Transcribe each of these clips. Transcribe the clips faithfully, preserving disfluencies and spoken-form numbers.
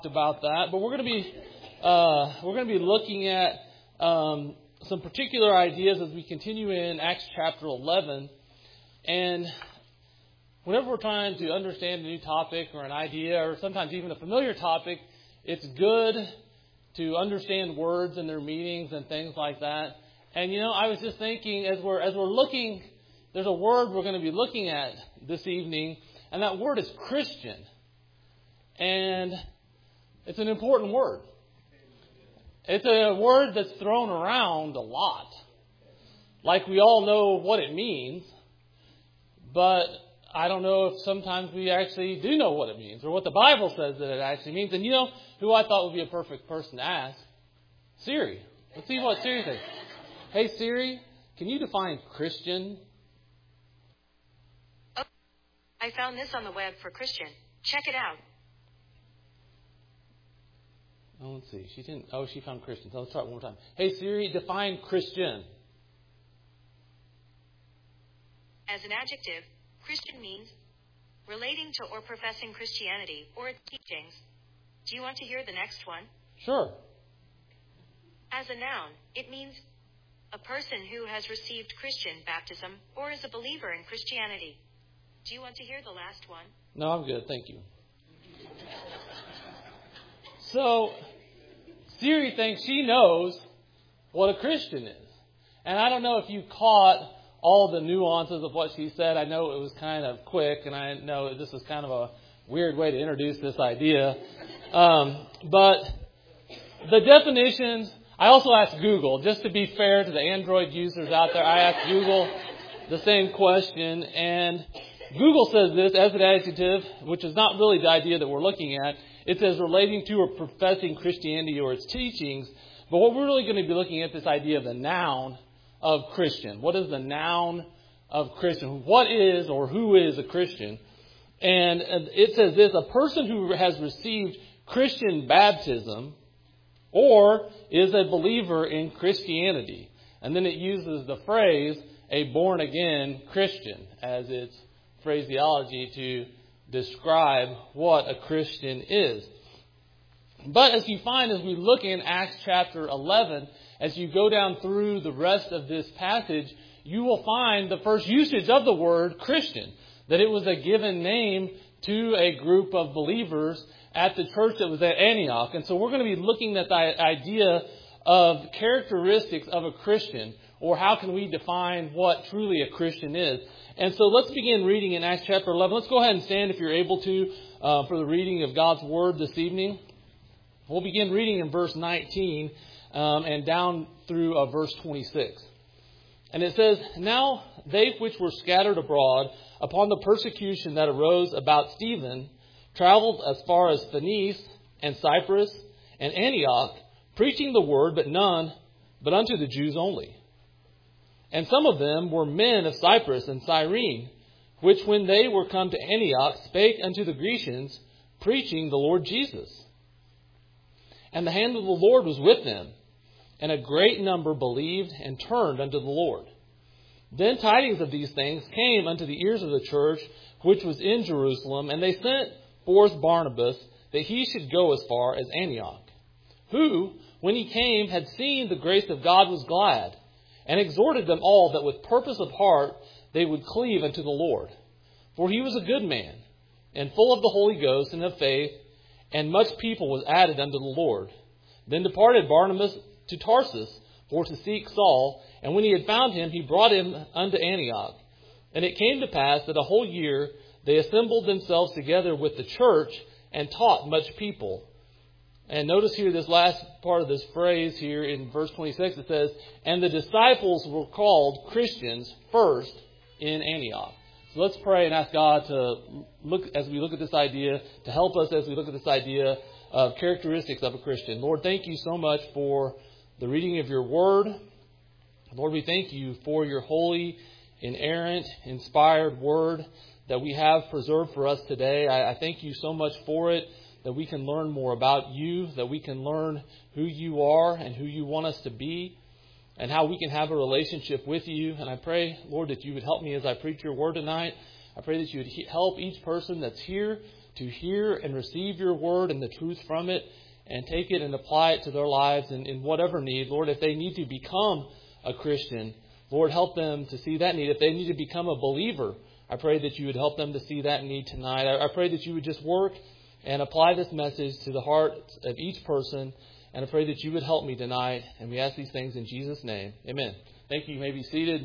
about that, but we're going to be uh, we're going to be looking at um, some particular ideas as we continue in Acts chapter eleven. And whenever we're trying to understand a new topic or an idea, or sometimes even a familiar topic, it's good to understand words and their meanings and things like that. And you know, I was just thinking as we're as we're looking, there's a word we're going to be looking at this evening, and that word is Christian. And it's an important word. It's a word that's thrown around a lot. Like we all know what it means, but I don't know if sometimes we actually do know what it means or what the Bible says that it actually means. And you know who I thought would be a perfect person to ask? Siri. Let's see what Siri says. Hey Siri, can you define Christian? Oh, I found this on the web for Christian. Check it out. Oh, let's see. She didn't. Oh, she found Christian. So let's try it one more time. Hey Siri, define Christian. As an adjective, Christian means relating to or professing Christianity or its teachings. Do you want to hear the next one? Sure. As a noun, it means a person who has received Christian baptism or is a believer in Christianity. Do you want to hear the last one? No, I'm good. Thank you. So, Siri thinks she knows what a Christian is. And I don't know if you caught all the nuances of what she said. I know it was kind of quick, and I know this was kind of a weird way to introduce this idea. Um, but the definitions, I also asked Google, just to be fair to the Android users out there, I asked Google the same question, and Google says this as an adjective, which is not really the idea that we're looking at. It says relating to or professing Christianity or its teachings. But what we're really going to be looking at this idea of the noun of Christian. What is the noun of Christian? What is or who is a Christian? And it says this, a person who has received Christian baptism or is a believer in Christianity. And then it uses the phrase, a born-again Christian, as its phraseology to describe what a Christian is. But as you find as we look in Acts chapter eleven, as you go down through the rest of this passage, you will find the first usage of the word Christian, that it was a given name to a group of believers at the church that was at Antioch. And so we're going to be looking at the idea of characteristics of a Christian, or how can we define what truly a Christian is. And so let's begin reading in Acts chapter eleven. Let's go ahead and stand if you're able to uh, for the reading of God's Word this evening. We'll begin reading in verse nineteen um, and down through uh, verse twenty-six. And it says, Now they which were scattered abroad upon the persecution that arose about Stephen traveled as far as Phoenice and Cyprus and Antioch, preaching the word, but none but unto the Jews only. And some of them were men of Cyprus and Cyrene, which when they were come to Antioch spake unto the Grecians, preaching the Lord Jesus. And the hand of the Lord was with them, and a great number believed and turned unto the Lord. Then tidings of these things came unto the ears of the church, which was in Jerusalem, and they sent forth Barnabas, that he should go as far as Antioch, who, when he came, had seen the grace of God was glad, and exhorted them all that with purpose of heart they would cleave unto the Lord. For he was a good man, and full of the Holy Ghost and of faith, and much people was added unto the Lord. Then departed Barnabas to Tarsus for to seek Saul, and when he had found him, he brought him unto Antioch. And it came to pass that a whole year they assembled themselves together with the church, and taught much people. And notice here this last part of this phrase here in verse twenty-six. It says, and the disciples were called Christians first in Antioch. So let's pray and ask God to look, as we look at this idea, to help us as we look at this idea of characteristics of a Christian. Lord, thank you so much for the reading of your word. Lord, we thank you for your holy, inerrant, inspired word that we have preserved for us today. I, I thank you so much for it, that we can learn more about you, that we can learn who you are and who you want us to be, and how we can have a relationship with you. And I pray, Lord, that you would help me as I preach your word tonight. I pray that you would help each person that's here to hear and receive your word and the truth from it and take it and apply it to their lives in, in whatever need. Lord, if they need to become a Christian, Lord, help them to see that need. If they need to become a believer, I pray that you would help them to see that need tonight. I, I pray that you would just work and apply this message to the heart of each person. And I pray that you would help me tonight. And we ask these things in Jesus' name. Amen. Thank you. You may be seated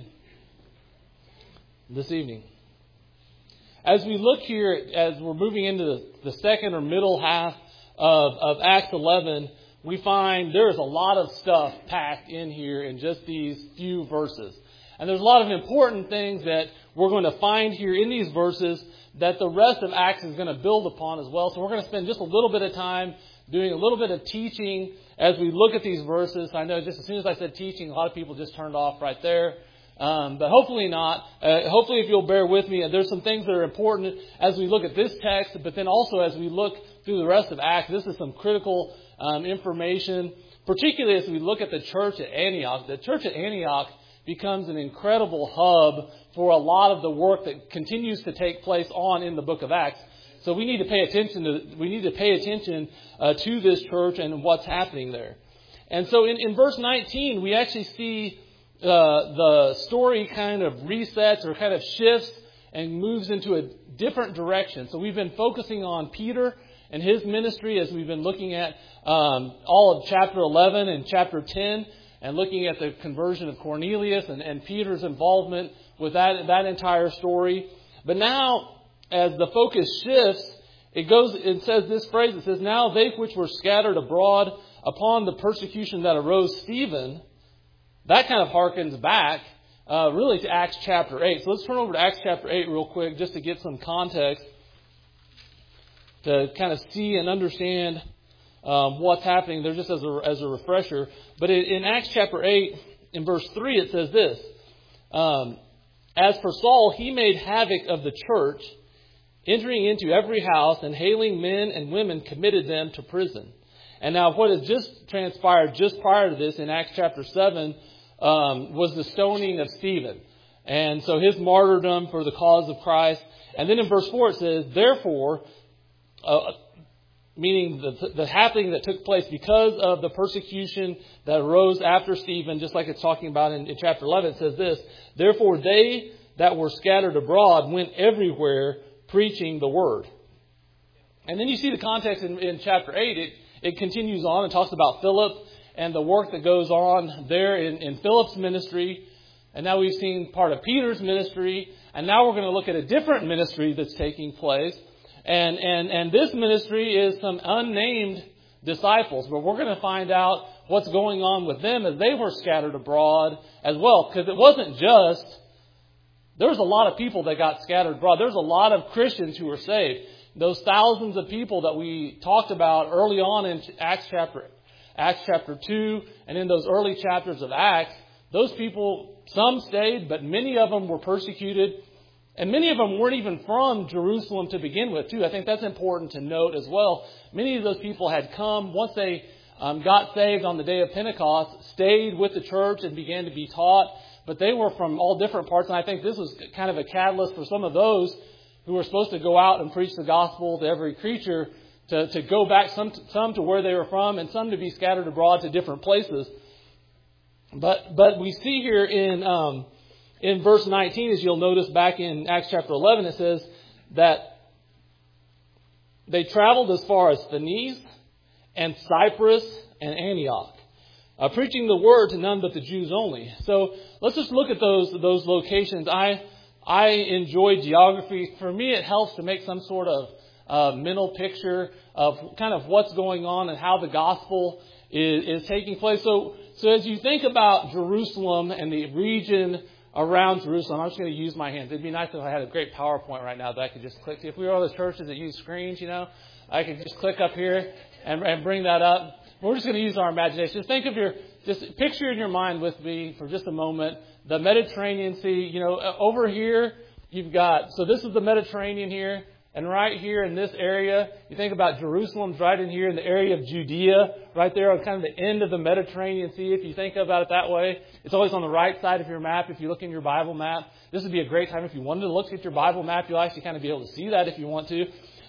this evening. As we look here, as we're moving into the, the second or middle half of, of Acts eleven, we find there's a lot of stuff packed in here in just these few verses. And there's a lot of important things that we're going to find here in these verses that the rest of Acts is going to build upon as well. So we're going to spend just a little bit of time doing a little bit of teaching as we look at these verses. I know just as soon as I said teaching, a lot of people just turned off right there. Um, but hopefully not. Uh, hopefully if you'll bear with me, there's some things that are important as we look at this text, but then also as we look through the rest of Acts, this is some critical um, information, particularly as we look at the church at Antioch. The church at Antioch becomes an incredible hub for a lot of the work that continues to take place on in the book of Acts. So we need to pay attention to we need to pay attention uh, to this church and what's happening there. And so in, in verse nineteen, we actually see uh, the story kind of resets or kind of shifts and moves into a different direction. So we've been focusing on Peter and his ministry as we've been looking at um, all of chapter eleven and chapter ten, and looking at the conversion of Cornelius and, and Peter's involvement with that that entire story. But now, as the focus shifts, it goes. It says this phrase. It says, "Now they which were scattered abroad upon the persecution that arose Stephen." That kind of harkens back uh, really to Acts chapter eight. So let's turn over to Acts chapter eight real quick, just to get some context, to kind of see and understand um, what's happening there, just as a as a refresher. But in, in Acts chapter eight, in verse three, it says this: um, "As for Saul, he made havoc of the church, entering into every house and hailing men and women, committed them to prison." And now what has just transpired just prior to this in Acts chapter seven um, was the stoning of Stephen. And so his martyrdom for the cause of Christ. And then in verse four it says, "Therefore," uh, meaning the, the happening that took place because of the persecution that arose after Stephen, just like it's talking about in, in chapter eleven, it says this: "Therefore they that were scattered abroad went everywhere preaching the word." And then you see the context in, in chapter eight. It, it continues on and talks about Philip and the work that goes on there in, in Philip's ministry. And now we've seen part of Peter's ministry. And now we're going to look at a different ministry that's taking place. And, and, and this ministry is some unnamed disciples. But we're going to find out what's going on with them as they were scattered abroad as well. Because it wasn't just, there was a lot of people that got scattered abroad. There's a lot of Christians who were saved. Those thousands of people that we talked about early on in Acts chapter, Acts chapter two, and in those early chapters of Acts, those people, some stayed, but many of them were persecuted. And many of them weren't even from Jerusalem to begin with, too. I think that's important to note as well. Many of those people had come, once they um, got saved on the day of Pentecost, stayed with the church and began to be taught. But they were from all different parts. And I think this was kind of a catalyst for some of those who were supposed to go out and preach the gospel to every creature to, to go back, some to, some to where they were from and some to be scattered abroad to different places. But but we see here in um, in verse nineteen, as you'll notice back in Acts chapter eleven, it says that they traveled as far as Phoenice and Cyprus and Antioch, uh, preaching the word to none but the Jews only. So let's just look at those those locations. I I enjoy geography. For me, it helps to make some sort of uh, mental picture of kind of what's going on and how the gospel is, is taking place. So, so as you think about Jerusalem and the region around Jerusalem, I'm just going to use my hands. It'd be nice if I had a great PowerPoint right now that I could just click to. If we were all the churches that use screens, you know, I could just click up here and, and bring that up. We're just going to use our imagination. Just think of your, just picture in your mind with me for just a moment the Mediterranean Sea. You know, over here you've got, so this is the Mediterranean here, and right here in this area, you think about Jerusalem's right in here in the area of Judea, right there on kind of the end of the Mediterranean Sea. If you think about it that way, it's always on the right side of your map. If you look in your Bible map, this would be a great time if you wanted to look at your Bible map. You'll actually kind of be able to see that if you want to.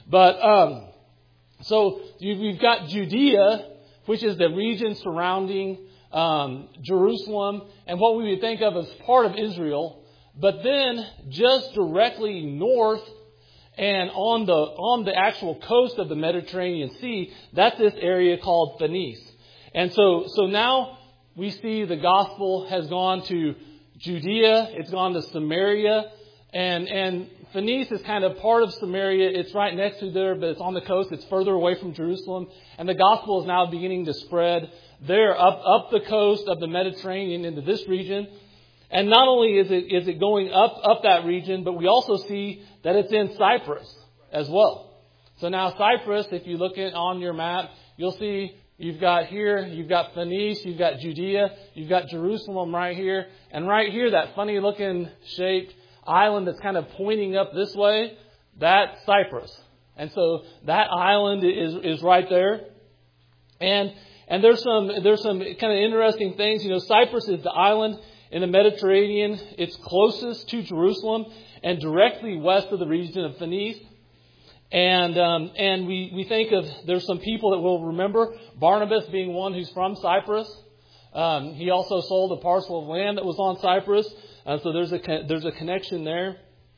But um, so you've got Judea, which is the region surrounding um, Jerusalem, and what we would think of as part of Israel. But then, just directly north and on the on the actual coast of the Mediterranean Sea, that's this area called Phoenice. And so, so now we see the gospel has gone to Judea, it's gone to Samaria, and and Phoenice is kind of part of Samaria. It's right next to there, but it's on the coast. It's further away from Jerusalem. And the gospel is now beginning to spread there up, up the coast of the Mediterranean into this region. And not only is it is it going up, up that region, but we also see that it's in Cyprus as well. So now Cyprus, if you look at on your map, you'll see you've got here, you've got Phoenice, you've got Judea, you've got Jerusalem right here. And right here, that funny looking shaped island that's kind of pointing up this way, that's Cyprus. And so that island is is right there. And and there's some there's some kind of interesting things. You know, Cyprus is the island in the Mediterranean. It's closest to Jerusalem and directly west of the region of Phoenice. And um, and we, we think of, there's some people that will remember Barnabas being one who's from Cyprus. Um, he also sold a parcel of land that was on Cyprus. Uh, so there's a there's a connection there.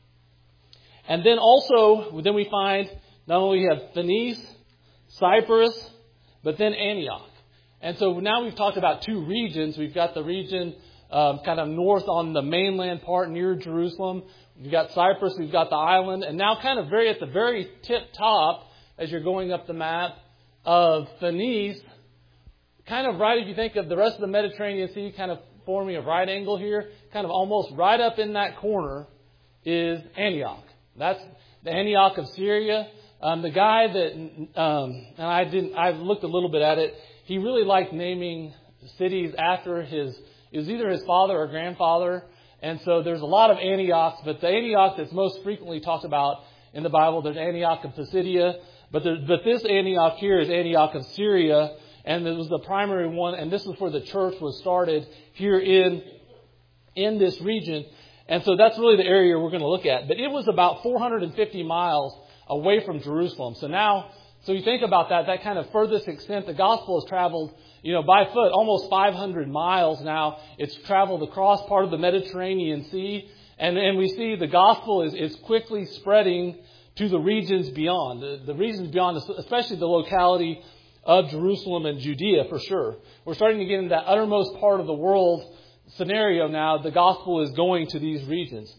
And then also, then we find not only have Phoenice, Cyprus, but then Antioch. And so now we've talked about two regions. We've got the region um, kind of north on the mainland part near Jerusalem. We've got Cyprus, we've got the island, and now kind of very at the very tip top, as you're going up the map, of Phoenice, kind of right, if you think of the rest of the Mediterranean Sea, kind of forming a right angle here, kind of almost right up in that corner is Antioch. That's the Antioch of Syria. Um, the guy that, um, and I didn't, I looked a little bit at it, he really liked naming cities after his, it was either his father or grandfather. And so there's a lot of Antiochs, but the Antioch that's most frequently talked about in the Bible, there's Antioch of Pisidia, but there, but this Antioch here is Antioch of Syria, and it was the primary one, and this is where the church was started here in, in this region. And so that's really the area we're going to look at. But it was about four hundred fifty miles away from Jerusalem. So now, so you think about that, that kind of furthest extent, the gospel has traveled, you know, by foot, almost five hundred miles now. It's traveled across part of the Mediterranean Sea. And, and we see the gospel is, is quickly spreading to the regions beyond. The, the regions beyond, especially the locality of Jerusalem and Judea, for sure. We're starting to get into that uttermost part of the world scenario now. The gospel is going to these regions.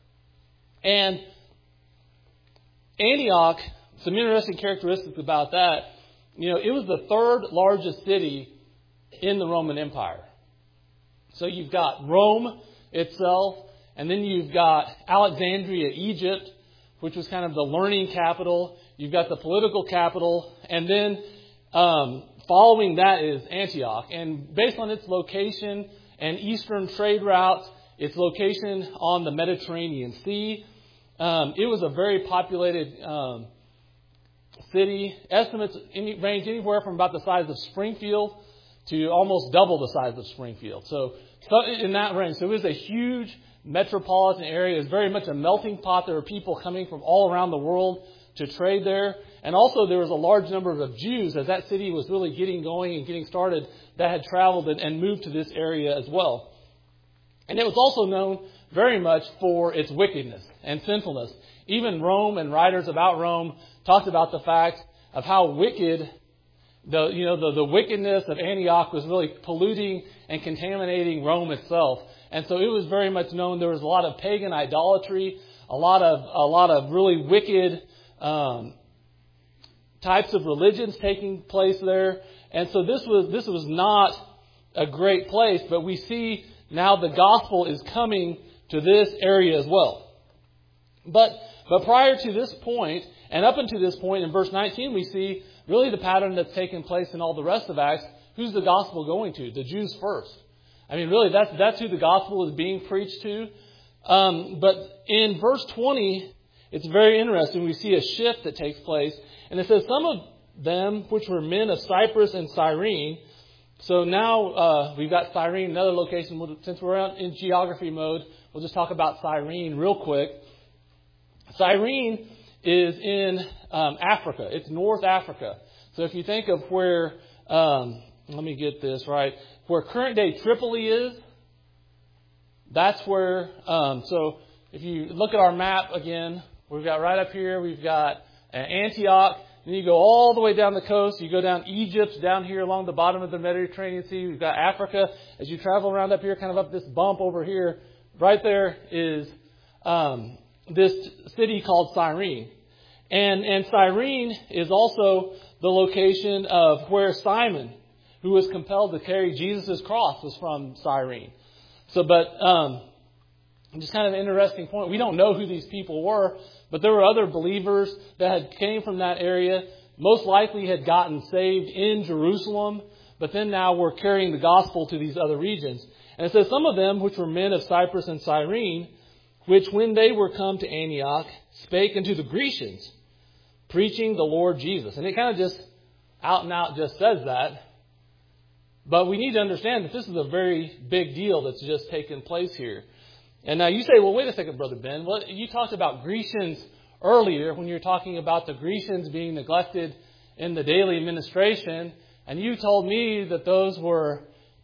And Antioch, some interesting characteristics about that. You know, it was the third largest city in the Roman Empire. So you've got Rome itself, and then you've got Alexandria, Egypt, which was kind of the learning capital. You've got the political capital, and then um, following that is Antioch. And based on its location and eastern trade routes, its location on the Mediterranean Sea, um, it was a very populated um city. Estimates range anywhere from about the size of Springfield to almost double the size of Springfield. So, so in that range. So it was a huge metropolitan area. It was very much a melting pot. There were people coming from all around the world to trade there. And also there was a large number of Jews, as that city was really getting going and getting started, that had traveled and, and moved to this area as well. And it was also known very much for its wickedness and sinfulness. Even Rome and writers about Rome talked about the fact of how wicked, the you know, the, the wickedness of Antioch was really polluting and contaminating Rome itself. And so it was very much known there was a lot of pagan idolatry, a lot of a lot of really wicked um, types of religions taking place there. And so this was this was not a great place, but we see now the gospel is coming to this area as well. But But prior to this point, and up until this point in verse nineteen, we see really the pattern that's taken place in all the rest of Acts. Who's the gospel going to? The Jews first. I mean, really, that's that's who the gospel is being preached to. Um, but in verse twenty, it's very interesting. We see a shift that takes place. And it says, some of them, which were men of Cyprus and Cyrene. So now uh, we've got Cyrene, another location. Since we're in geography mode, we'll just talk about Cyrene real quick. Cyrene is in um, Africa. It's North Africa. So if you think of where, um, let me get this right, where current day Tripoli is, that's where, um, so if you look at our map again, we've got right up here, we've got uh, Antioch, and you go all the way down the coast, you go down Egypt, down here along the bottom of the Mediterranean Sea, we've got Africa. As you travel around up here, kind of up this bump over here, right there is um, this city called Cyrene. And, and Cyrene is also the location of where Simon, who was compelled to carry Jesus' cross, was from Cyrene. So, but um, just kind of an interesting point. We don't know who these people were, but there were other believers that had came from that area, most likely had gotten saved in Jerusalem, but then now were carrying the gospel to these other regions. And it says, some of them, which were men of Cyprus and Cyrene, which when they were come to Antioch, spake unto the Grecians, preaching the Lord Jesus. And it kind of just out and out just says that. But we need to understand that this is a very big deal that's just taken place here. And now you say, well, wait a second, Brother Ben. Well, you talked about Grecians earlier when you were talking about the Grecians being neglected in the daily administration. And you told me that those were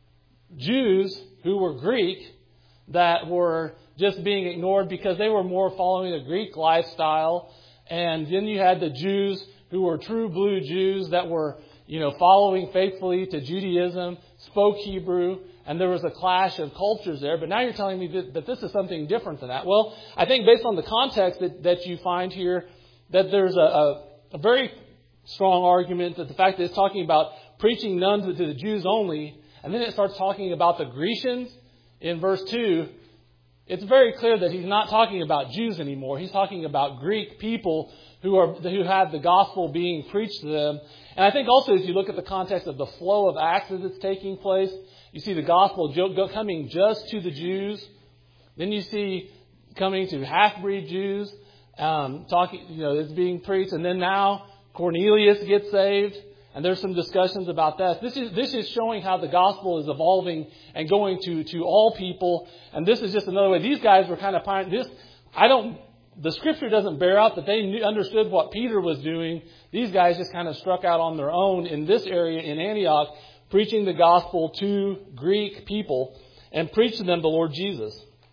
Jews who were Greek that were just being ignored because they were more following a Greek lifestyle. And then you had the Jews who were true blue Jews that were, you know, following faithfully to Judaism, spoke Hebrew, and there was a clash of cultures there. But now you're telling me that, that this is something different than that. Well, I think based on the context that, that you find here, that there's a, a, a very strong argument that the fact that it's talking about preaching none to, to the Jews only, and then it starts talking about the Grecians in verse two, it's very clear that he's not talking about Jews anymore. He's talking about Greek people who are who have the gospel being preached to them. And I think also as you look at the context of the flow of Acts as it's taking place, you see the gospel coming just to the Jews. Then you see coming to half-breed Jews, um, talking, you know, it's being preached. And then now Cornelius gets saved. And there's some discussions about that. This is this is showing how the gospel is evolving and going to, to all people. And this is just another way. These guys were kind of pioneering this. I don't. The scripture doesn't bear out that they knew, understood what Peter was doing. These guys just kind of struck out on their own in this area in Antioch, preaching the gospel to Greek people and preached to them the Lord Jesus.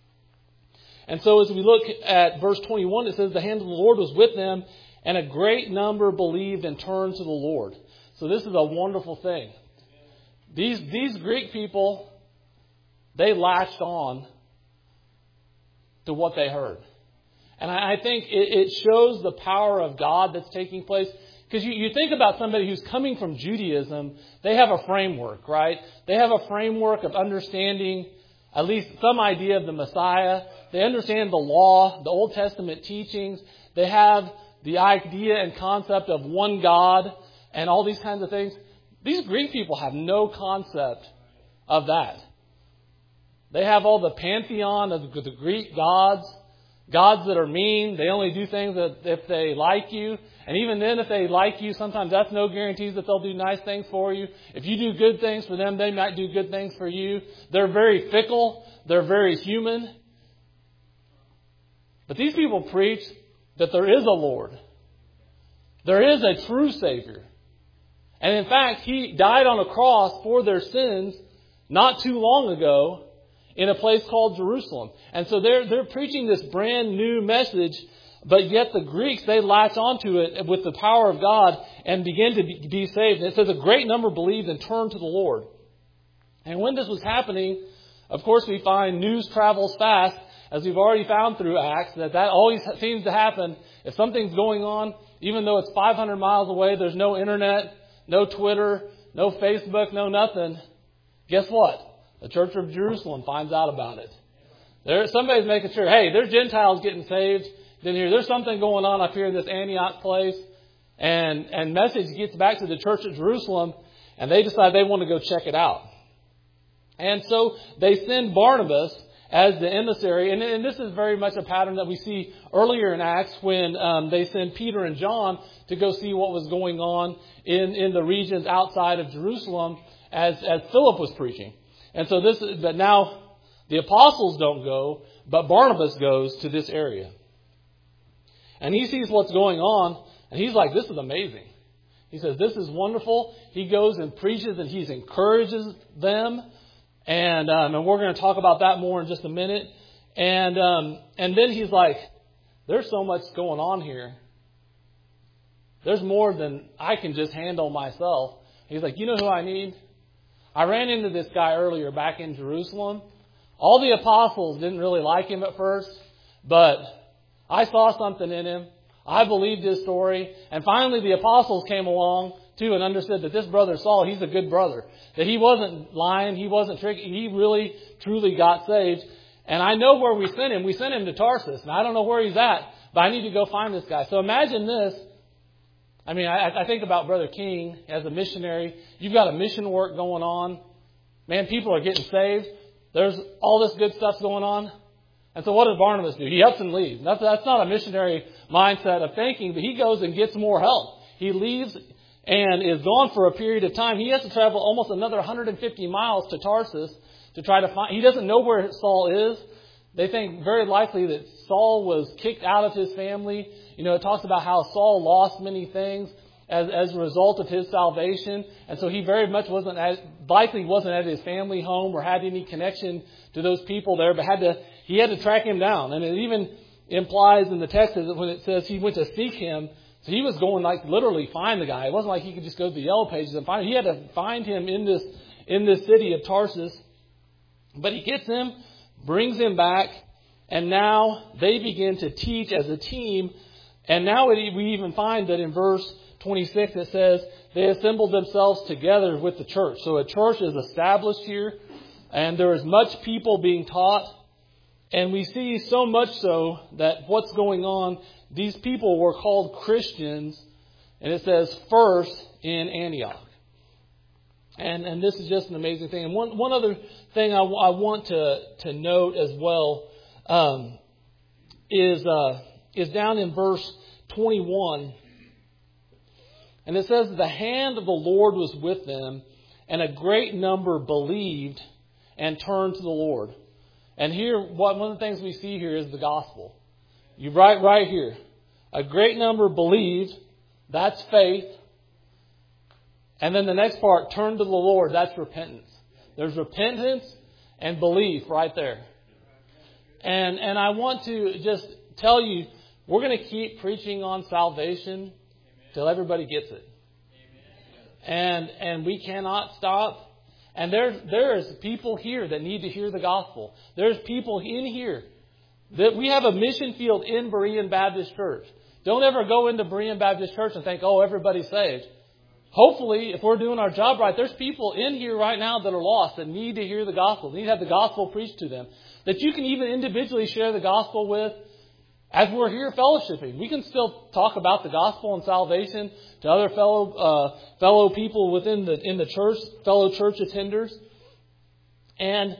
And so as we look at verse twenty-one, it says the hand of the Lord was with them, and a great number believed and turned to the Lord. So this is a wonderful thing. These these Greek people, they latched on to what they heard. And I, I think it, it shows the power of God that's taking place. Because you, you think about somebody who's coming from Judaism, they have a framework, right? They have a framework of understanding at least some idea of the Messiah. They understand the law, the Old Testament teachings. They have the idea and concept of one God and all these kinds of things. These Greek people have no concept of that. They have all the pantheon of the Greek gods, gods that are mean. They only do things that if they like you. And even then, if they like you, sometimes that's no guarantees that they'll do nice things for you. If you do good things for them, they might do good things for you. They're very fickle. They're very human. But these people preach that there is a Lord. There is a true Savior. And in fact, He died on a cross for their sins not too long ago in a place called Jerusalem. And so they're they're preaching this brand new message, but yet the Greeks, they latch onto it with the power of God and begin to be, be saved. And it says a great number believed and turned to the Lord. And when this was happening, of course, we find news travels fast, as we've already found through Acts, that that always seems to happen. If something's going on, even though it's five hundred miles away, there's no internet, no Twitter, no Facebook, no nothing. Guess what? The Church of Jerusalem finds out about it. There, somebody's making sure, hey, there's Gentiles getting saved. Then here, there's something going on up here in this Antioch place. And, and message gets back to the Church of Jerusalem, and they decide they want to go check it out. And so they send Barnabas as the emissary. And, and this is very much a pattern that we see earlier in Acts when um, they send Peter and John to go see what was going on in, in the regions outside of Jerusalem as, as Philip was preaching. And so this, but now the apostles don't go, but Barnabas goes to this area. And he sees what's going on, and he's like, this is amazing. He says, this is wonderful. He goes and preaches, and he encourages them. And um, and we're going to talk about that more in just a minute. And um, and then he's like, there's so much going on here. There's more than I can just handle myself. He's like, you know who I need? I ran into this guy earlier back in Jerusalem. All the apostles didn't really like him at first, but I saw something in him. I believed his story. And finally the apostles came along too and understood that this brother Saul, he's a good brother. That he wasn't lying. He wasn't tricky. He really, truly got saved. And I know where we sent him. We sent him to Tarsus. And I don't know where he's at, but I need to go find this guy. So imagine this. I mean, I, I think about Brother King as a missionary. You've got a mission work going on. Man, people are getting saved. There's all this good stuff going on. And so what does Barnabas do? He ups and leaves. That's, that's not a missionary mindset of thinking, but he goes and gets more help. He leaves and is gone for a period of time. He has to travel almost another one hundred fifty miles to Tarsus to try to find. He doesn't know where Saul is. They think very likely that Saul was kicked out of his family. You know, it talks about how Saul lost many things as, as a result of his salvation. And so he very much wasn't at, likely wasn't at his family home or had any connection to those people there, but had to, he had to track him down. And it even implies in the text that when it says he went to seek him, so he was going like literally find the guy. It wasn't like he could just go to the Yellow Pages and find him. He had to find him in this, in this city of Tarsus. But he gets him, brings him back, and now they begin to teach as a team. And now it, we even find that in verse twenty-six it says they assembled themselves together with the church. So a church is established here, and there is much people being taught. And we see so much so that what's going on, these people were called Christians, and it says first in Antioch. And and this is just an amazing thing. And one, one other thing I, I want to, to note as well um, is uh, is down in verse twenty-one. And it says, the hand of the Lord was with them, and a great number believed and turned to the Lord. And here, one of the things we see here is the gospel. You write right here. A great number believed. That's faith. And then the next part, turn to the Lord. That's repentance. There's repentance and belief right there. And and I want to just tell you, we're going to keep preaching on salvation till everybody gets it. And and we cannot stop. And there's there's people here that need to hear the gospel. There's people in here that we have a mission field in Berean Baptist Church. Don't ever go into Berean Baptist Church and think, oh, everybody's saved. Hopefully, if we're doing our job right, there's people in here right now that are lost that need to hear the gospel. They need to have the gospel preached to them. That you can even individually share the gospel with as we're here fellowshipping. We can still talk about the gospel and salvation to other fellow uh, fellow people within the in the church, fellow church attenders. And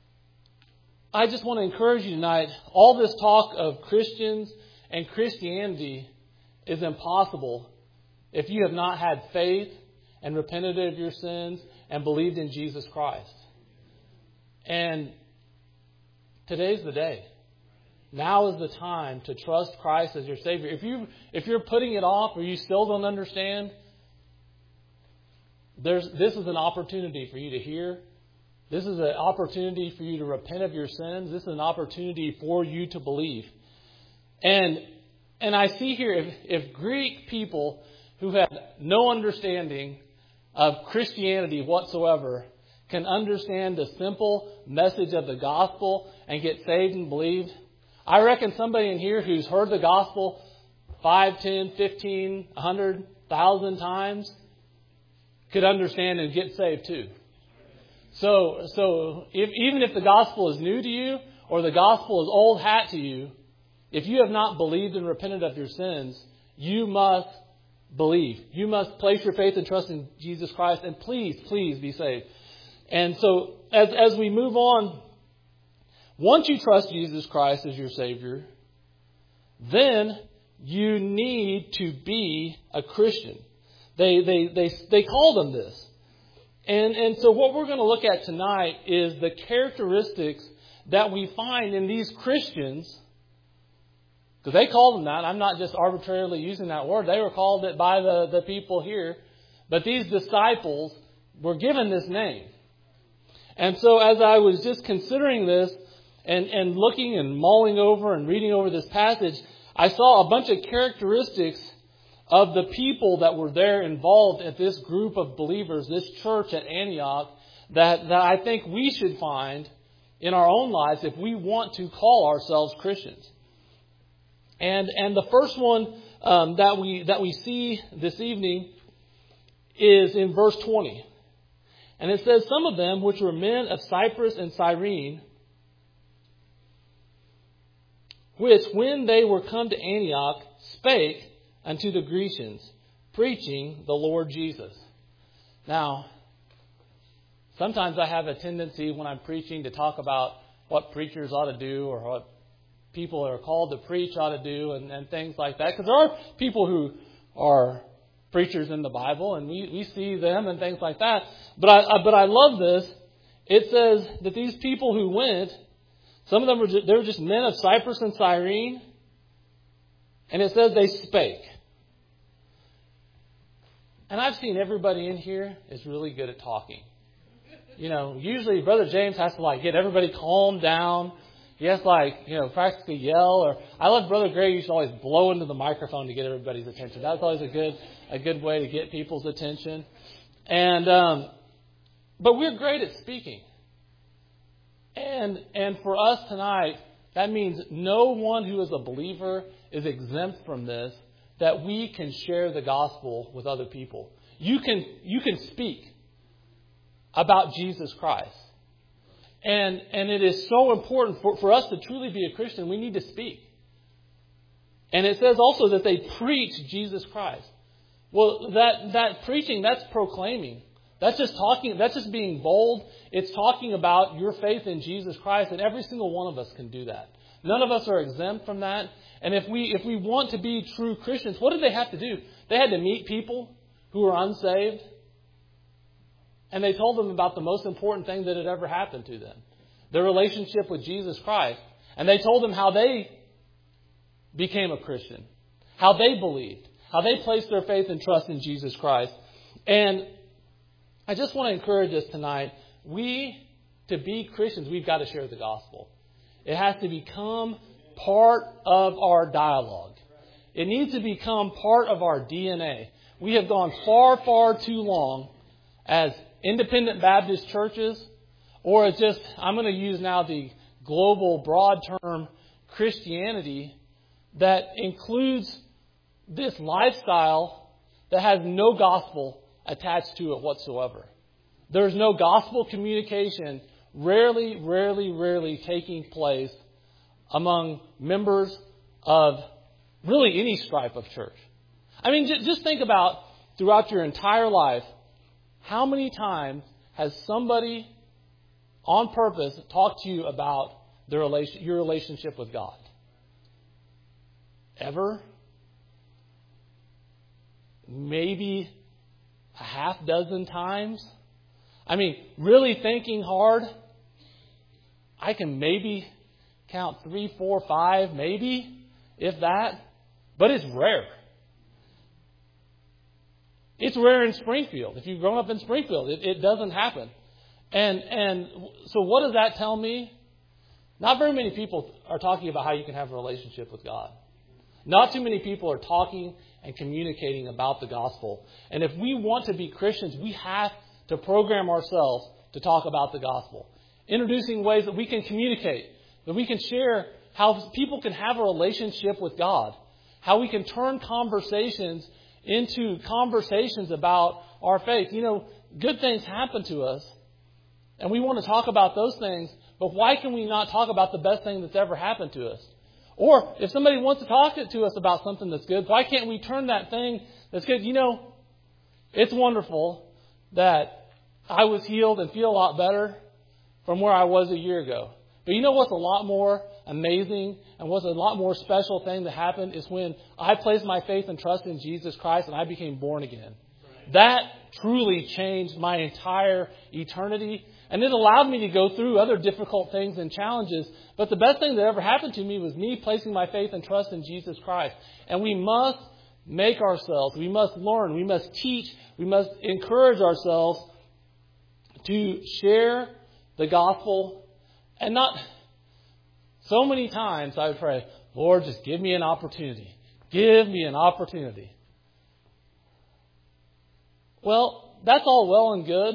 I just want to encourage you tonight, all this talk of Christians and Christianity is impossible if you have not had faith and repented of your sins and believed in Jesus Christ. And today's the day. Now is the time to trust Christ as your Savior. If you if you're putting it off or you still don't understand, there's this is an opportunity for you to hear. This is an opportunity for you to repent of your sins. This is an opportunity for you to believe. And and I see here if, if Greek people who have no understanding of Christianity whatsoever can understand the simple message of the gospel and get saved and believed, I reckon somebody in here who's heard the gospel five, ten, fifteen, a hundred, thousand times could understand and get saved too. So, so if, even if the gospel is new to you or the gospel is old hat to you, if you have not believed and repented of your sins, you must believe. You must place your faith and trust in Jesus Christ, and please, please be saved. And so as, as we move on, once you trust Jesus Christ as your Savior, then you need to be a Christian. They they they they call them this. And and so what we're going to look at tonight is the characteristics that we find in these Christians Because they called them that. I'm not just arbitrarily using that word. They were called it by the, the people here. But these disciples were given this name. And so as I was just considering this and, and looking and mulling over and reading over this passage, I saw a bunch of characteristics of the people that were there involved at this group of believers, this church at Antioch, that, that I think we should find in our own lives if we want to call ourselves Christians. And and the first one um, that we that we see this evening is in verse twenty. And it says, some of them, which were men of Cyprus and Cyrene, which when they were come to Antioch, spake unto the Grecians, preaching the Lord Jesus. Now, sometimes I have a tendency when I'm preaching to talk about what preachers ought to do or what people are called to preach ought to do and, and things like that. Because there are people who are preachers in the Bible and we, we see them and things like that. But I, I but I love this. It says that these people who went, some of them were just, they were just men of Cyprus and Cyrene. And it says they spake. And I've seen everybody in here is really good at talking. You know, usually Brother James has to like get everybody calmed down. He has to like, you know, practically yell. Or I love Brother Gray used to always blow into the microphone to get everybody's attention. That's always a good a good way to get people's attention. And um, but we're great at speaking. And and for us tonight, that means no one who is a believer is exempt from this, that we can share the gospel with other people. You can you can speak about Jesus Christ. And and it is so important for, for us to truly be a Christian, we need to speak. And it says also that they preach Jesus Christ. Well, that, that preaching, that's proclaiming. That's just talking, that's just being bold. It's talking about your faith in Jesus Christ, and every single one of us can do that. None of us are exempt from that. And if we if we want to be true Christians, what did they have to do? They had to meet people who were unsaved. And they told them about the most important thing that had ever happened to them. Their relationship with Jesus Christ. And they told them how they became a Christian. How they believed. How they placed their faith and trust in Jesus Christ. And I just want to encourage us tonight. We, to be Christians, we've got to share the gospel. It has to become part of our dialogue. It needs to become part of our D N A. We have gone far, far too long as independent Baptist churches, or it's just, I'm going to use now the global broad term Christianity that includes this lifestyle that has no gospel attached to it whatsoever. There's no gospel communication rarely, rarely, rarely taking place among members of really any stripe of church. I mean, just think about throughout your entire life, how many times has somebody on purpose talked to you about their relation, your relationship with God? Ever? Maybe a half dozen times? I mean, really thinking hard, I can maybe count three, four, five, maybe, if that. But it's rare. It's rare in Springfield. If you've grown up in Springfield, it, it doesn't happen. And and so what does that tell me? Not very many people are talking about how you can have a relationship with God. Not too many people are talking and communicating about the gospel. And if we want to be Christians, we have to program ourselves to talk about the gospel. Introducing ways that we can communicate, that we can share how people can have a relationship with God. How we can turn conversations into conversations about our faith. You know, good things happen to us, and we want to talk about those things, but why can we not talk about the best thing that's ever happened to us? Or if somebody wants to talk to us about something that's good, why can't we turn that thing that's good? You know, it's wonderful that I was healed and feel a lot better from where I was a year ago. But you know what's a lot more amazing and what's a lot more special thing that happened is when I placed my faith and trust in Jesus Christ and I became born again. That truly changed my entire eternity. And it allowed me to go through other difficult things and challenges. But the best thing that ever happened to me was me placing my faith and trust in Jesus Christ. And we must make ourselves, we must learn, we must teach, we must encourage ourselves to share the gospel. And not so many times I would pray, Lord, just give me an opportunity. Give me an opportunity. Well, that's all well and good.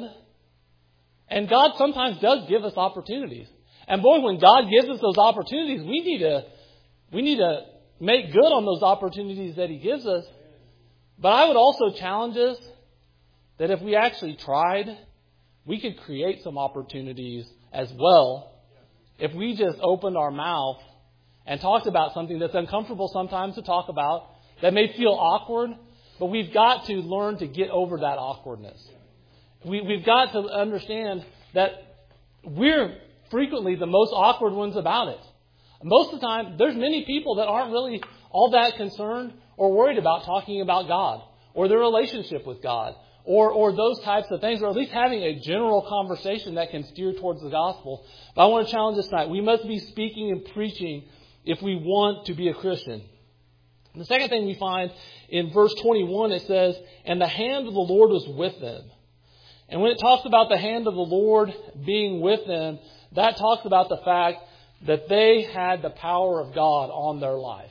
And God sometimes does give us opportunities. And boy, when God gives us those opportunities, we need to we need to make good on those opportunities that He gives us. But I would also challenge us that if we actually tried, we could create some opportunities as well. If we just opened our mouth and talked about something that's uncomfortable sometimes to talk about, that may feel awkward, but we've got to learn to get over that awkwardness. We, we've got to understand that we're frequently the most awkward ones about it. Most of the time, there's many people that aren't really all that concerned or worried about talking about God or their relationship with God or, or those types of things, or at least having a general conversation that can steer towards the gospel. But I want to challenge us tonight. We must be speaking and preaching if we want to be a Christian. And the second thing we find in verse twenty-one, it says, and the hand of the Lord was with them. And when it talks about the hand of the Lord being with them, that talks about the fact that they had the power of God on their life.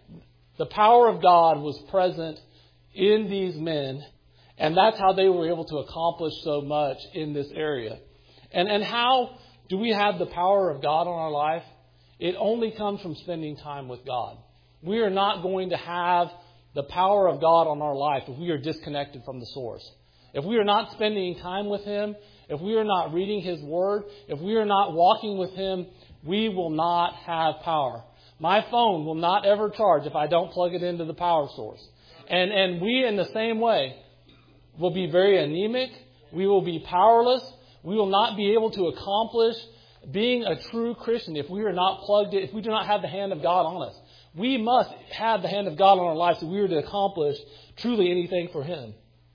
The power of God was present in these men, and that's how they were able to accomplish so much in this area. And, and how do we have the power of God on our life? It only comes from spending time with God. We are not going to have the power of God on our life if we are disconnected from the source. If we are not spending time with Him, if we are not reading His Word, if we are not walking with Him, we will not have power. My phone will not ever charge if I don't plug it into the power source. And, and we, in the same way, will be very anemic. We will be powerless. We will not be able to accomplish being a true Christian if we are not plugged in, if we do not have the hand of God on us. We must have the hand of God on our lives if we are to accomplish truly anything for Him.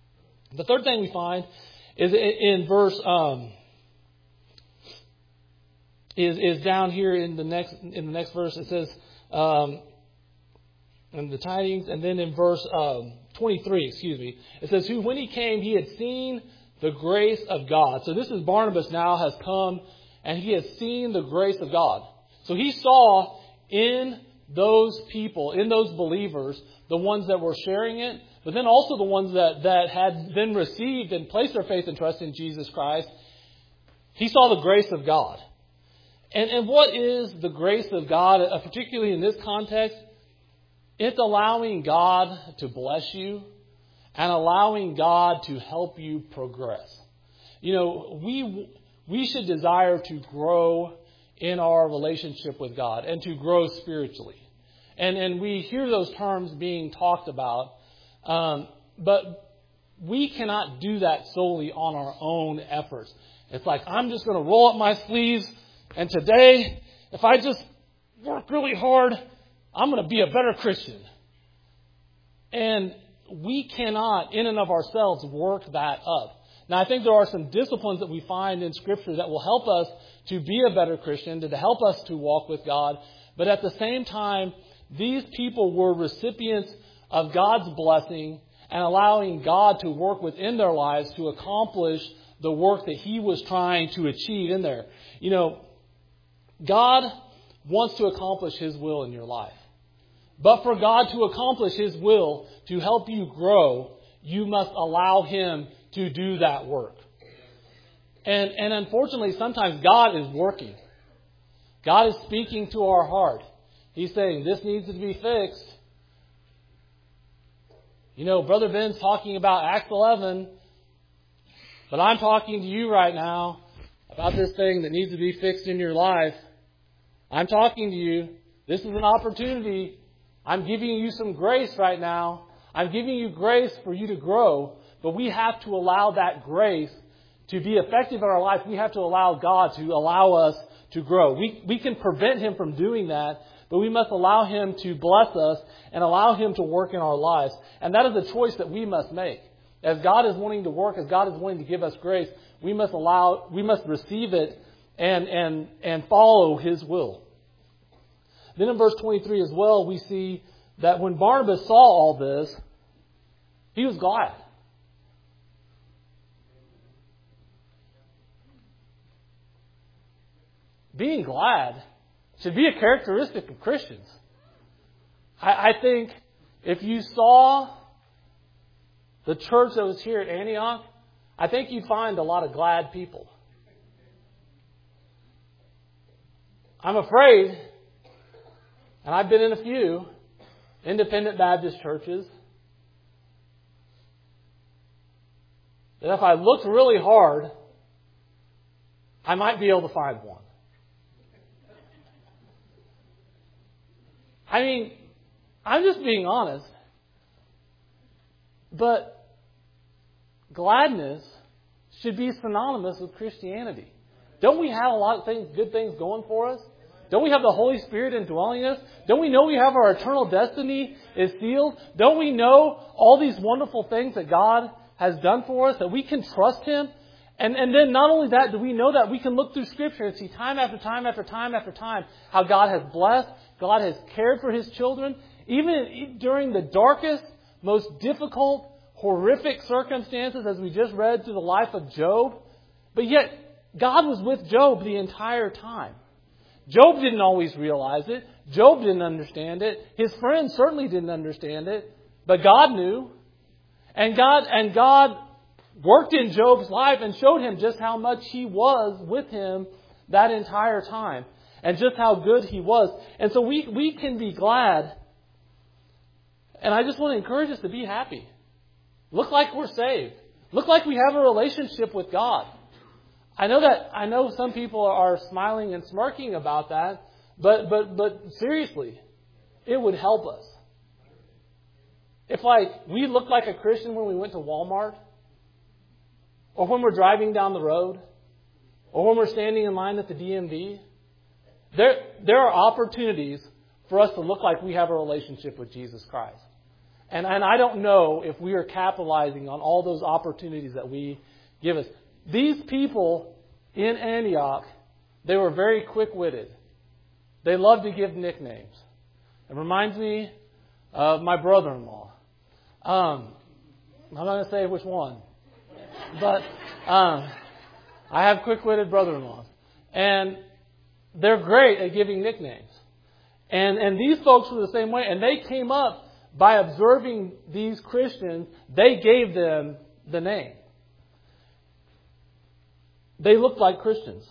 The third thing we find is in verse um, is is down here in the next in the next verse. It says um, in the tidings, and then in verse um, twenty-three, excuse me, it says, "Who when he came, he had seen the grace of God." So this is Barnabas now has come, and he has seen the grace of God. So he saw in those people, in those believers, the ones that were sharing it, but then also the ones that, that had been received and placed their faith and trust in Jesus Christ. He saw the grace of God. And, and what is the grace of God, uh, particularly in this context? It's allowing God to bless you and allowing God to help you progress. You know, we we should desire to grow in our relationship with God and to grow spiritually. And and we hear those terms being talked about, um, but we cannot do that solely on our own efforts. It's like, I'm just going to roll up my sleeves, and today, if I just work really hard, I'm going to be a better Christian. And we cannot, in and of ourselves, work that up. Now, I think there are some disciplines that we find in Scripture that will help us to be a better Christian, to help us to walk with God. But at the same time, these people were recipients of God's blessing and allowing God to work within their lives to accomplish the work that He was trying to achieve in there. You know, God wants to accomplish His will in your life. But for God to accomplish His will, to help you grow, you must allow Him to do that work. And, and unfortunately, sometimes God is working. God is speaking to our heart. He's saying, this needs to be fixed. You know, Brother Ben's talking about Acts eleven, but I'm talking to you right now about this thing that needs to be fixed in your life. I'm talking to you. This is an opportunity. I'm giving you some grace right now. I'm giving you grace for you to grow, but we have to allow that grace to be effective in our life. We have to allow God to allow us to grow. We, we can prevent Him from doing that, but we must allow Him to bless us and allow Him to work in our lives. And that is a choice that we must make. As God is wanting to work, as God is wanting to give us grace, we must allow, we must receive it and, and, and follow His will. Then in verse twenty-three as well, we see that when Barnabas saw all this, he was glad. Being glad should be a characteristic of Christians. I, I think if you saw the church that was here at Antioch, I think you'd find a lot of glad people. I'm afraid, and I've been in a few independent Baptist churches, that if I looked really hard, I might be able to find one. I mean, I'm just being honest. But gladness should be synonymous with Christianity. Don't we have a lot of things, good things going for us? Don't we have the Holy Spirit indwelling us? Don't we know we have our eternal destiny is sealed? Don't we know all these wonderful things that God has done for us, that we can trust Him? And, and then not only that, do we know that we can look through Scripture and see time after time after time after time how God has blessed, God has cared for His children, even during the darkest, most difficult, horrific circumstances, as we just read through the life of Job. But yet, God was with Job the entire time. Job didn't always realize it. Job didn't understand it. His friends certainly didn't understand it. But God knew. And God, and God worked in Job's life and showed him just how much He was with him that entire time. And just how good He was. And so we, we can be glad. And I just want to encourage us to be happy. Look like we're saved. Look like we have a relationship with God. I know that I know some people are smiling and smirking about that, but but but seriously, it would help us. If like we looked like a Christian when we went to Walmart, or when we're driving down the road, or when we're standing in line at the D M V, there there are opportunities for us to look like we have a relationship with Jesus Christ. And, and I don't know if we are capitalizing on all those opportunities that we give us. These people in Antioch, they were very quick-witted. They loved to give nicknames. It reminds me of my brother-in-law. Um, I'm not going to say which one. But um, I have quick-witted brother-in-laws. And they're great at giving nicknames. And, and these folks were the same way. And they came up by observing these Christians, they gave them the name. They looked like Christians.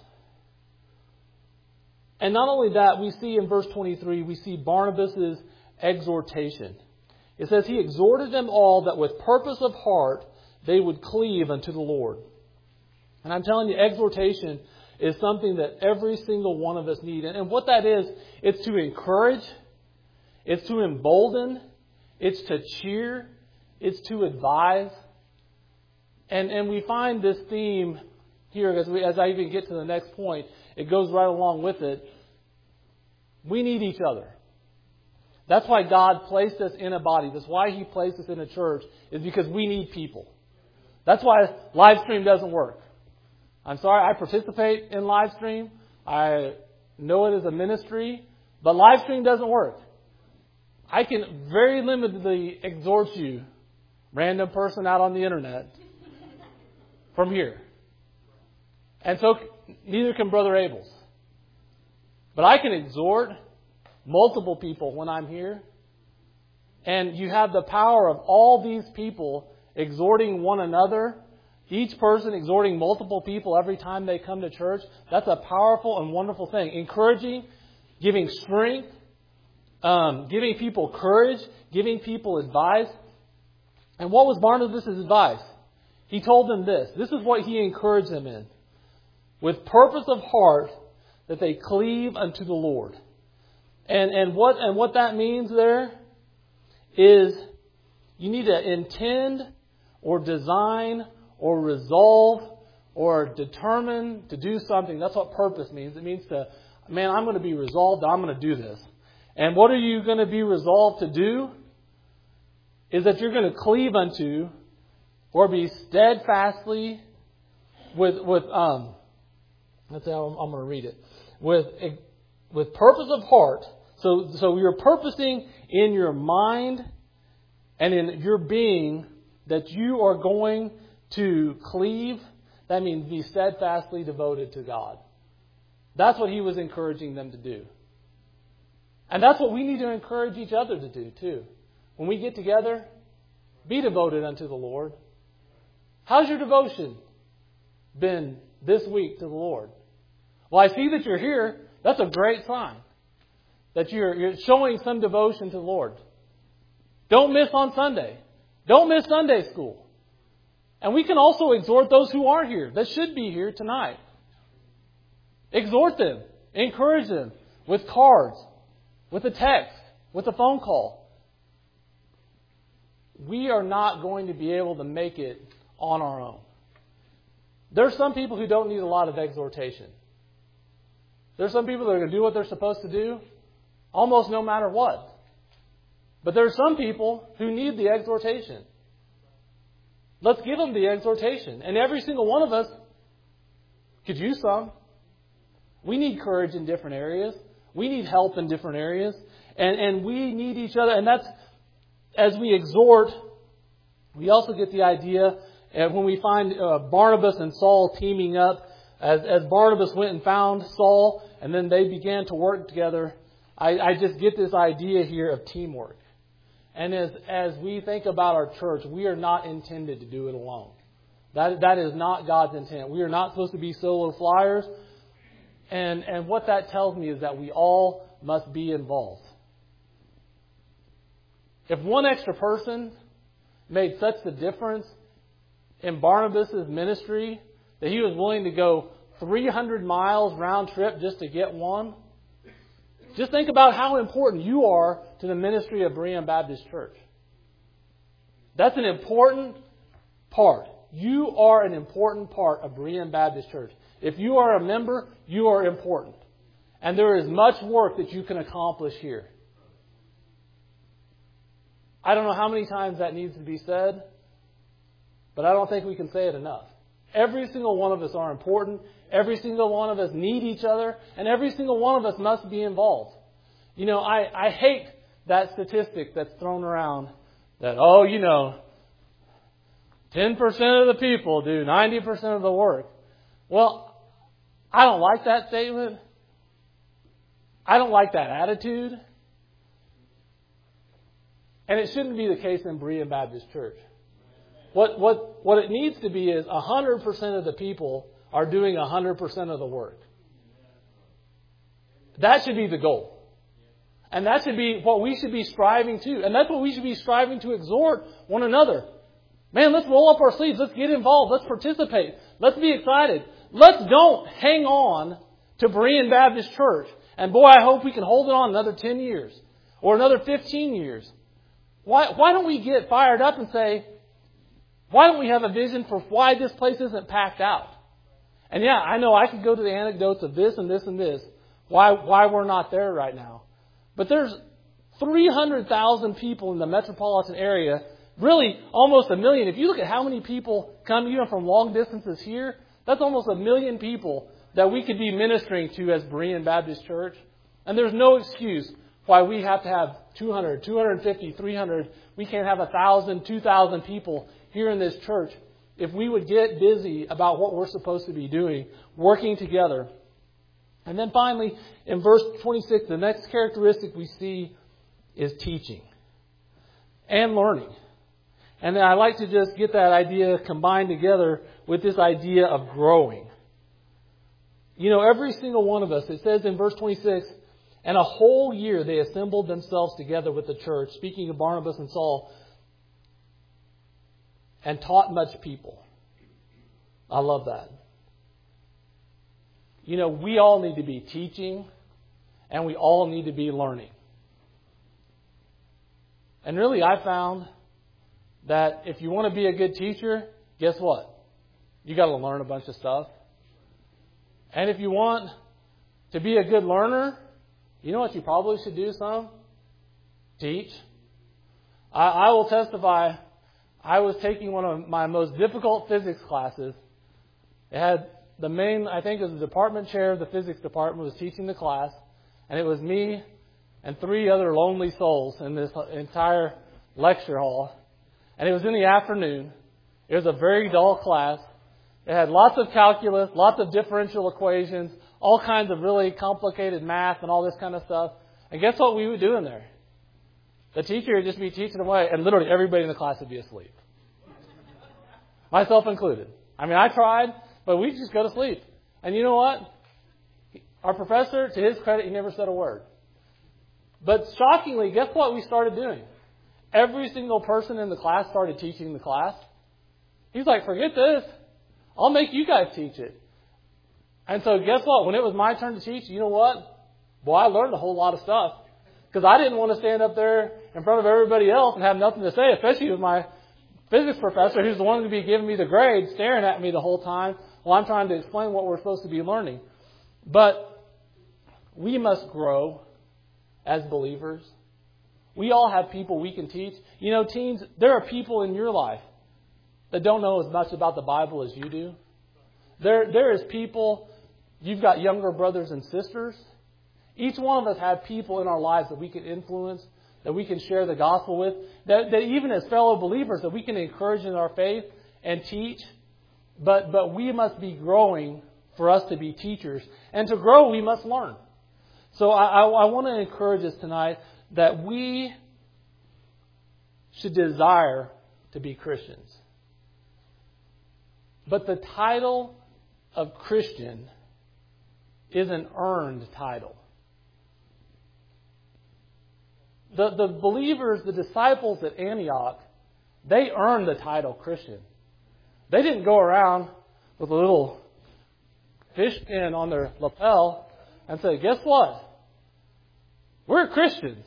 And not only that, we see in verse twenty-three, we see Barnabas' exhortation. It says, he exhorted them all that with purpose of heart they would cleave unto the Lord. And I'm telling you, exhortation is something that every single one of us need. And what that is, it's to encourage, it's to embolden, it's to cheer, it's to advise. And and we find this theme here, as, we, as I even get to the next point, it goes right along with it. We need each other. That's why God placed us in a body. That's why He placed us in a church, is because we need people. That's why live stream doesn't work. I'm sorry, I participate in live stream. I know it is a ministry, but live stream doesn't work. I can very limitedly exhort you, random person out on the internet, from here. And so neither can Brother Abels. But I can exhort multiple people when I'm here. And you have the power of all these people exhorting one another. Each person exhorting multiple people every time they come to church. That's a powerful and wonderful thing. Encouraging, giving strength, um, giving people courage, giving people advice. And what was Barnabas' advice? He told them this. This is what he encouraged them in. With purpose of heart that they cleave unto the Lord. And and what and what that means there is you need to intend or design or resolve or determine to do something. That's what purpose means. It means to, man, I'm going to be resolved. I'm going to do this. And what are you going to be resolved to do? Is that you're going to cleave unto or be steadfastly with with um. That's how I'm, I'm going to read it. With with purpose of heart. So so you're purposing in your mind and in your being that you are going to cleave. That means be steadfastly devoted to God. That's what he was encouraging them to do. And that's what we need to encourage each other to do too. When we get together, be devoted unto the Lord. How's your devotion been this week to the Lord? Well, I see that you're here. That's a great sign. That you're, you're showing some devotion to the Lord. Don't miss on Sunday. Don't miss Sunday school. And we can also exhort those who are here, that should be here tonight. Exhort them. Encourage them with cards, with a text, with a phone call. We are not going to be able to make it on our own. There are some people who don't need a lot of exhortation. There are some people that are going to do what they're supposed to do almost no matter what. But there are some people who need the exhortation. Let's give them the exhortation. And every single one of us could use some. We need courage in different areas. We need help in different areas. And, and we need each other. And that's, as we exhort, we also get the idea, and when we find uh, Barnabas and Saul teaming up, as, as Barnabas went and found Saul, and then they began to work together, I, I just get this idea here of teamwork. And as, as we think about our church, we are not intended to do it alone. That, that is not God's intent. We are not supposed to be solo flyers. And, and what that tells me is that we all must be involved. If one extra person made such a difference in Barnabas' ministry that he was willing to go three hundred miles round trip just to get one, just think about how important you are to the ministry of Berean Baptist Church. That's an important part. You are an important part of Berean Baptist Church. If you are a member, you are important. And there is much work that you can accomplish here. I don't know how many times that needs to be said, but I don't think we can say it enough. Every single one of us are important. Every single one of us need each other. And every single one of us must be involved. You know, I, I hate that statistic that's thrown around that, oh, you know, ten percent of the people do ninety percent of the work. Well, I don't like that statement. I don't like that attitude. And it shouldn't be the case in Berean Baptist Church. What, what, what it needs to be is one hundred percent of the people are doing one hundred percent of the work. That should be the goal. And that should be what we should be striving to. And that's what we should be striving to exhort one another. Man, let's roll up our sleeves. Let's get involved. Let's participate. Let's be excited. Let's don't hang on to Berean Baptist Church. And boy, I hope we can hold it on another ten years or another fifteen years. Why, why don't we get fired up and say, why don't we have a vision for why this place isn't packed out? And yeah, I know I could go to the anecdotes of this and this and this, why, why we're not there right now. But there's three hundred thousand people in the metropolitan area, really almost a million. If you look at how many people come even from long distances here, that's almost a million people that we could be ministering to as Berean Baptist Church. And there's no excuse why we have to have two hundred, two hundred fifty, three hundred. We can't have one thousand, two thousand people here in this church if we would get busy about what we're supposed to be doing, working together. And then finally, in verse twenty-six, the next characteristic we see is teaching and learning. And then I like to just get that idea combined together with this idea of growing. You know, every single one of us, it says in verse twenty-six, and a whole year they assembled themselves together with the church, speaking of Barnabas and Saul, and taught much people. I love that. You know, we all need to be teaching, and we all need to be learning. And really, I found that if you want to be a good teacher, guess what? You got to learn a bunch of stuff. And if you want to be a good learner, you know what you probably should do some? Teach. I, I will testify. I was taking one of my most difficult physics classes. It had the main, I think it was the department chair of the physics department was teaching the class, and it was me and three other lonely souls in this entire lecture hall. And it was in the afternoon. It was a very dull class. It had lots of calculus, lots of differential equations, all kinds of really complicated math and all this kind of stuff. And guess what we would do in there? The teacher would just be teaching away, and literally everybody in the class would be asleep. Myself included. I mean, I tried, but we'd just go to sleep. And you know what? Our professor, to his credit, he never said a word. But shockingly, guess what we started doing? Every single person in the class started teaching the class. He's like, forget this. I'll make you guys teach it. And so guess what? When it was my turn to teach, you know what? Boy, I learned a whole lot of stuff. Because I didn't want to stand up there in front of everybody else and have nothing to say, especially with my physics professor, who's the one to be giving me the grade, staring at me the whole time while I'm trying to explain what we're supposed to be learning. But we must grow as believers. We all have people we can teach. You know, teens, there are people in your life that don't know as much about the Bible as you do. There, there is people, you've got younger brothers and sisters. Each one of us have people in our lives that we can influence, that we can share the gospel with, that, that even as fellow believers, that we can encourage in our faith and teach. But, but we must be growing for us to be teachers. And to grow, we must learn. So I, I, I want to encourage us tonight that we should desire to be Christians. But the title of Christian is an earned title. The, the believers, the disciples at Antioch, they earned the title Christian. They didn't go around with a little fish pin on their lapel and say, guess what? We're Christians.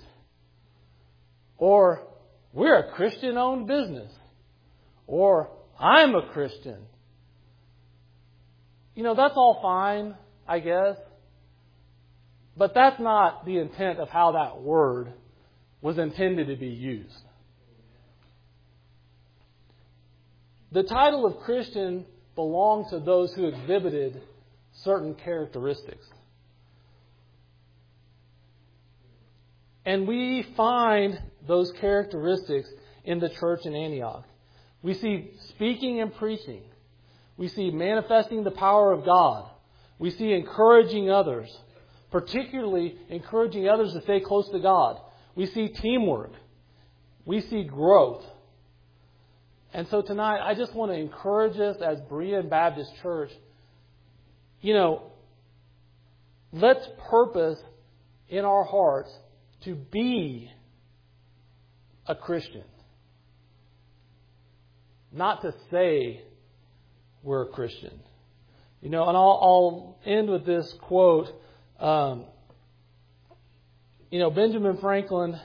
Or we're a Christian-owned business. Or I'm a Christian. You know, that's all fine, I guess. But that's not the intent of how that word was intended to be used. The title of Christian belonged to those who exhibited certain characteristics. And we find those characteristics in the church in Antioch. We see speaking and preaching. We see manifesting the power of God. We see encouraging others, particularly encouraging others to stay close to God. We see teamwork. We see growth. And so tonight, I just want to encourage us as Berean Baptist Church, you know, let's purpose in our hearts to be a Christian. Not to say we're a Christian. You know, and I'll, I'll end with this quote. Um, you know, Benjamin Franklin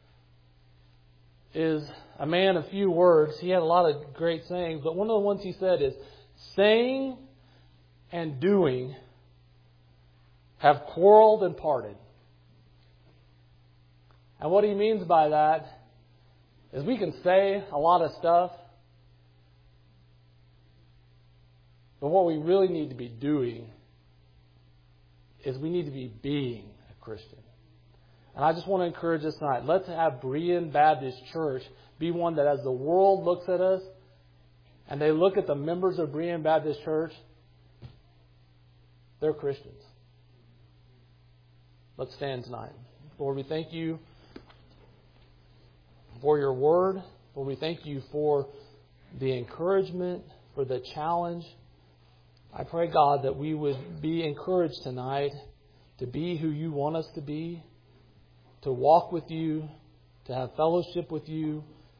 is a man of few words. He had a lot of great sayings, but one of the ones he said is, saying and doing have quarreled and parted. And what he means by that is we can say a lot of stuff, but what we really need to be doing is we need to be being a Christian. And I just want to encourage us tonight. Let's have Berean Baptist Church be one that as the world looks at us and they look at the members of Berean Baptist Church, they're Christians. Let's stand tonight. Lord, we thank you for your word. Lord, we thank you for the encouragement, for the challenge. I pray, God, that we would be encouraged tonight to be who you want us to be, to walk with you, to have fellowship with you,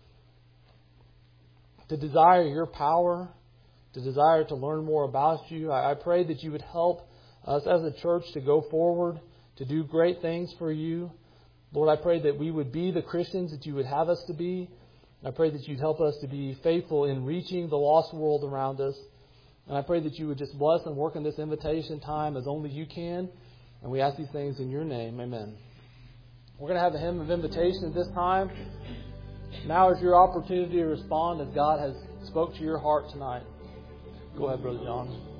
to desire your power, to desire to learn more about you. I pray that you would help us as a church to go forward, to do great things for you. Lord, I pray that we would be the Christians that you would have us to be. I pray that you'd help us to be faithful in reaching the lost world around us. And I pray that you would just bless and work in this invitation time as only you can. And we ask these things in your name. Amen. We're going to have a hymn of invitation at this time. Now is your opportunity to respond as God has spoke to your heart tonight. Go ahead, Brother John.